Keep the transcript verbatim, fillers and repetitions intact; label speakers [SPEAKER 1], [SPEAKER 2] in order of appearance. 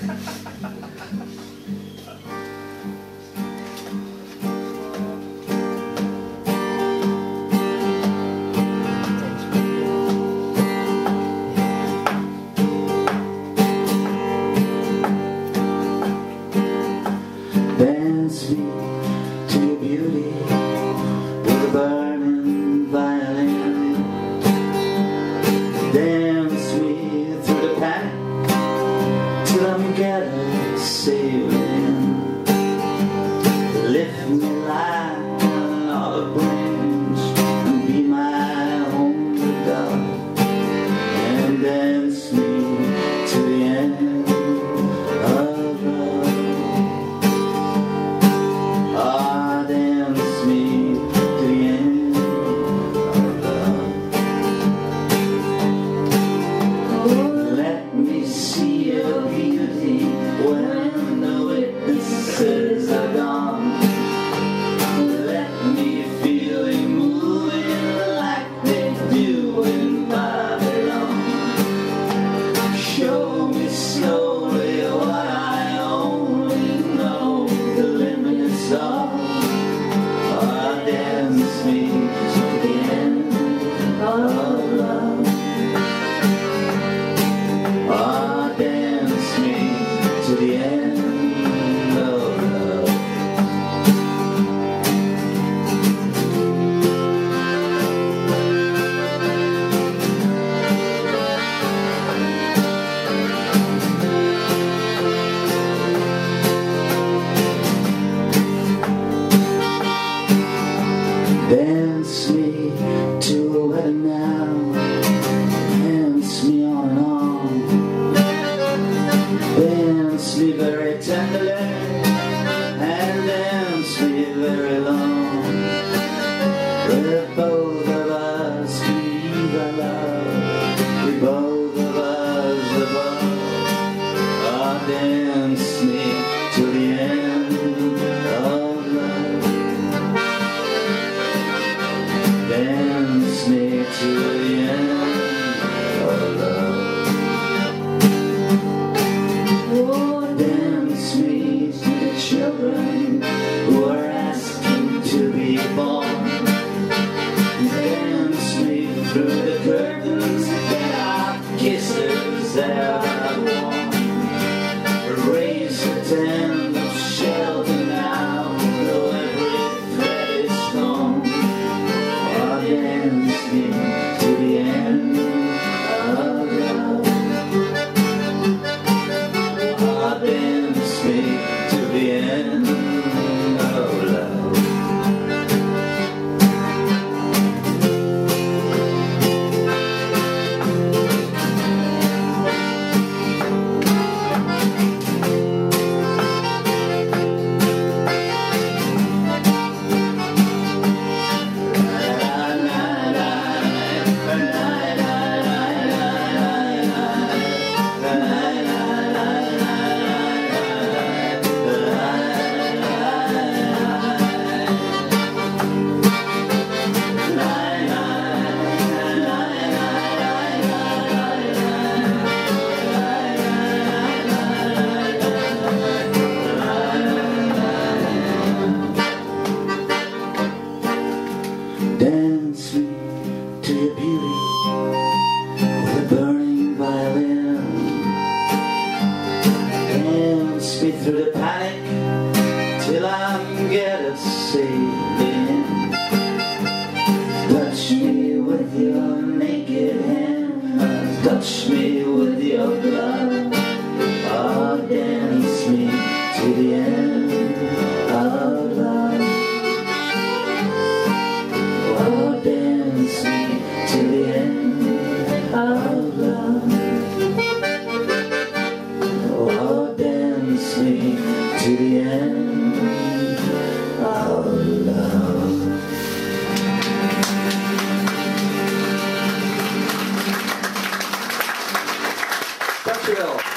[SPEAKER 1] Dance me to your beauty with a burning violin. Dance me through the panic till I'm gathered sailing. Lift me like an olive branch and be my only dove, and dance me to the end of love. Ah, dance me to the end of love. Oh, let me see your beauty when the witnesses are gone. Let me feel you moving like they do in Babylon. Show me slowly what I only know the limits of. Ah, dance me to the end of love. Ah, dance me to the end of love. Dance me to a wedding now. Dance me on and on. Dance me very tenderly and dance me very long. Let both of us breathe our love. We both of us above. Ah, dance me to the end of love. Dance me to the end of love. Oh, dance me to the children who are asking to be born. Dance me through the curtains that our kisses have worn. Raise a tent of shelter now, though every thread is torn. Oh, dance me to the end of love. Oh, dance me to the end of love. Dance me to your beauty with a burning violin. Dance me through the panic till I'm gathered sailing. Touch me with your naked hand, touch me with your glove. Ah, dance me to the end of love. Oh, dance me to the end of love. Oh, dance me to the end of love.